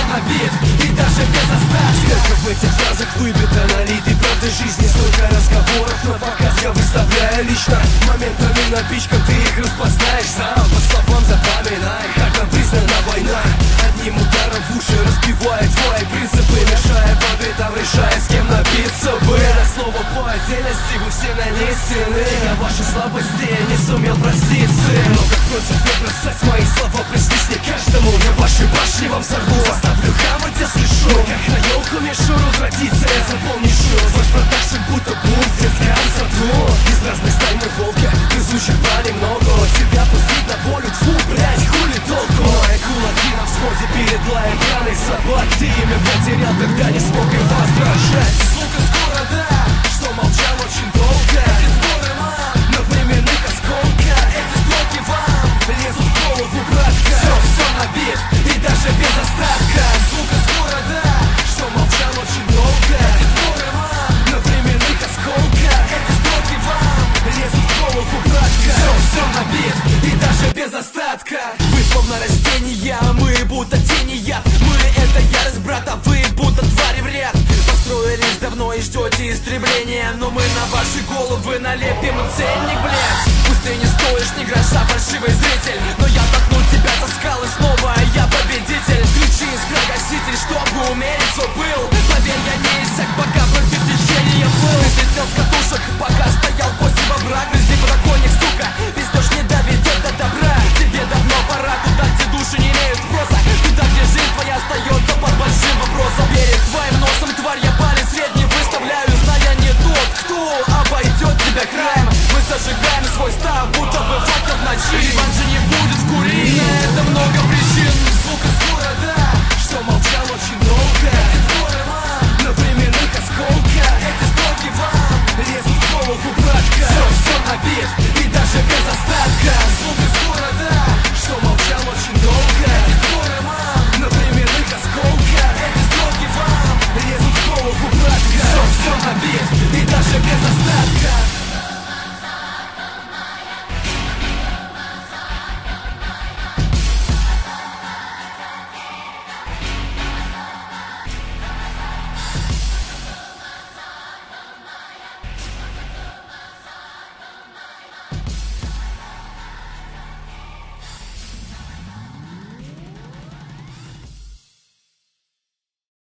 набит, и даже без остатка. Сколько в этих фразах выбито налитой правды жизни, столько разговоров на показ я выставляю лично. Моментами напичкан, ты их распознаешь сам, по словам запоминай, как нам признана война. Одним ударом в уши разбивая твои принципы, мешая по битам, решая, с кем напиться бы. Это слово по отдельности, вы все нанесены, а ваши слабости я не сумел простить, сын. Но как против не бросать мои слова, пришлись не каждому. Я ваши башни вам сорву, заставлю хавать, если шо. Как на елку мишуру, традиция, запомни шут. Ваш продакшн будто бунт в детском саду. Из разных стай мы волка, грызущих понемногу. Тебя пустить на волю, тьфу, блять, хули толку. Мои кулаки на всходе перед лаем пьяных собак. Ты имя потерял, когда не смог им возражать. Звук из города, что молчал очень долго. Эти сборы мам, на временных осколках. Эти строки вам лезут в голову кратко. Все набит, и даже без остатка. Звук из города, что молчал очень долго. Эти сборы мам, на временных осколках. Эти строки вам лезут в голову кратко. Все набит, и даже без остатка. Вы словно растения, мы будто тени яд. Мы это ярость, брата, вы будто твари в ряд. Построились давно и ждете истребления, но мы на ваши головы налепим ценник, блядь.